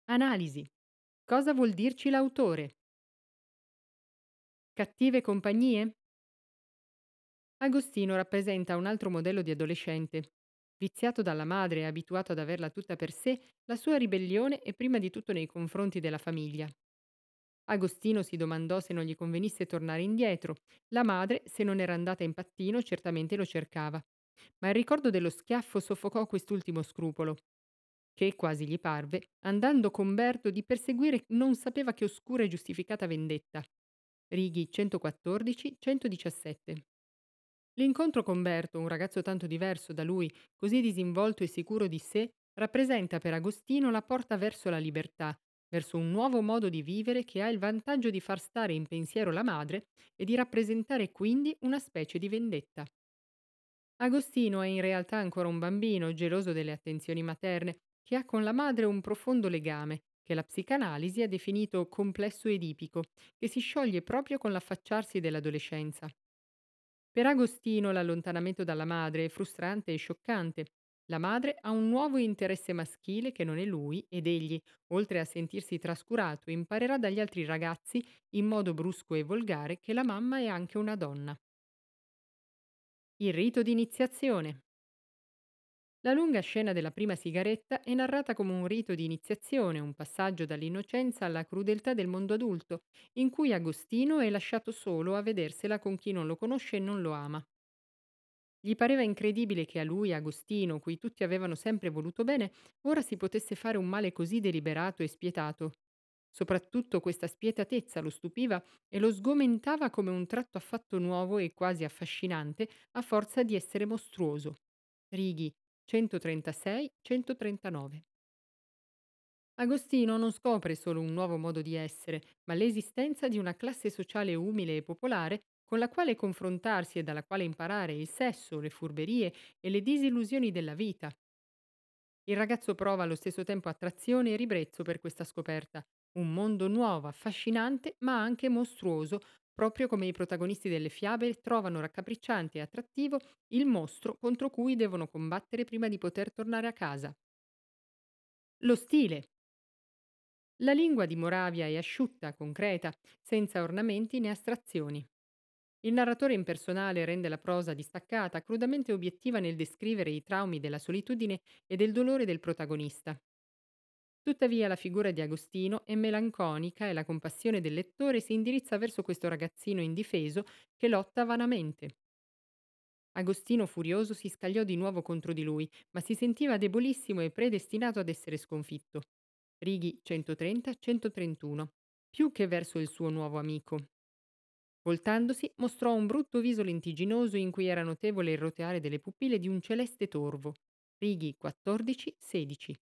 Analisi. Cosa vuol dirci l'autore? Cattive compagnie? Agostino rappresenta un altro modello di adolescente. Viziato dalla madre e abituato ad averla tutta per sé, la sua ribellione è prima di tutto nei confronti della famiglia. Agostino si domandò se non gli convenisse tornare indietro. La madre, se non era andata in pattino, certamente lo cercava. Ma il ricordo dello schiaffo soffocò quest'ultimo scrupolo, che quasi gli parve, andando con Berto, di perseguire non sapeva che oscura e giustificata vendetta. Righi 114-117. L'incontro con Berto, un ragazzo tanto diverso da lui, così disinvolto e sicuro di sé, rappresenta per Agostino la porta verso la libertà, verso un nuovo modo di vivere che ha il vantaggio di far stare in pensiero la madre e di rappresentare quindi una specie di vendetta. Agostino è in realtà ancora un bambino, geloso delle attenzioni materne, che ha con la madre un profondo legame, che la psicanalisi ha definito complesso edipico, che si scioglie proprio con l'affacciarsi dell'adolescenza. Per Agostino l'allontanamento dalla madre è frustrante e scioccante. La madre ha un nuovo interesse maschile che non è lui ed egli, oltre a sentirsi trascurato, imparerà dagli altri ragazzi, in modo brusco e volgare, che la mamma è anche una donna. Il rito di iniziazione. La lunga scena della prima sigaretta è narrata come un rito di iniziazione, un passaggio dall'innocenza alla crudeltà del mondo adulto, in cui Agostino è lasciato solo a vedersela con chi non lo conosce e non lo ama. Gli pareva incredibile che a lui, Agostino, cui tutti avevano sempre voluto bene, ora si potesse fare un male così deliberato e spietato. Soprattutto questa spietatezza lo stupiva e lo sgomentava come un tratto affatto nuovo e quasi affascinante a forza di essere mostruoso. Righi 136-139. Agostino non scopre solo un nuovo modo di essere, ma l'esistenza di una classe sociale umile e popolare con la quale confrontarsi e dalla quale imparare il sesso, le furberie e le disillusioni della vita. Il ragazzo prova allo stesso tempo attrazione e ribrezzo per questa scoperta, un mondo nuovo, affascinante, ma anche mostruoso, proprio come i protagonisti delle fiabe trovano raccapricciante e attrattivo il mostro contro cui devono combattere prima di poter tornare a casa. Lo stile. La lingua di Moravia è asciutta, concreta, senza ornamenti né astrazioni. Il narratore impersonale rende la prosa distaccata, crudamente obiettiva nel descrivere i traumi della solitudine e del dolore del protagonista. Tuttavia la figura di Agostino è melanconica e la compassione del lettore si indirizza verso questo ragazzino indifeso che lotta vanamente. Agostino furioso si scagliò di nuovo contro di lui, ma si sentiva debolissimo e predestinato ad essere sconfitto. Righi 130-131, più che verso il suo nuovo amico. Voltandosi, mostrò un brutto viso lentigginoso in cui era notevole il roteare delle pupille di un celeste torvo. Righi 14-16.